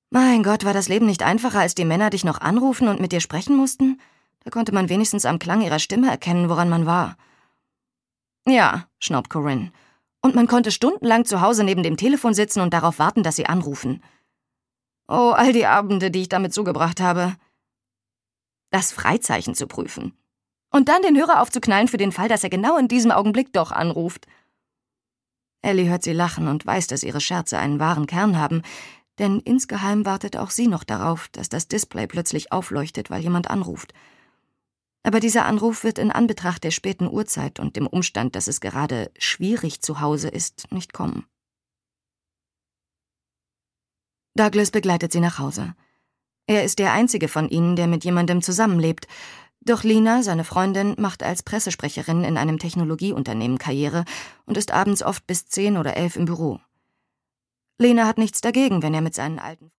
Mein Gott, war das Leben nicht einfacher, als die Männer dich noch anrufen und mit dir sprechen mussten? Da konnte man wenigstens am Klang ihrer Stimme erkennen, woran man war. Ja, schnaubt Corinne. Und man konnte stundenlang zu Hause neben dem Telefon sitzen und darauf warten, dass sie anrufen. Oh, all die Abende, die ich damit zugebracht habe. Das Freizeichen zu prüfen. Und dann den Hörer aufzuknallen für den Fall, dass er genau in diesem Augenblick doch anruft. Ellie hört sie lachen und weiß, dass ihre Scherze einen wahren Kern haben, denn insgeheim wartet auch sie noch darauf, dass das Display plötzlich aufleuchtet, weil jemand anruft. Aber dieser Anruf wird in Anbetracht der späten Uhrzeit und dem Umstand, dass es gerade schwierig zu Hause ist, nicht kommen. Douglas begleitet sie nach Hause. Er ist der einzige von ihnen, der mit jemandem zusammenlebt. Doch Lina, seine Freundin, macht als Pressesprecherin in einem Technologieunternehmen Karriere und ist abends oft bis 10 oder 11 im Büro. Lena hat nichts dagegen, wenn er mit seinen alten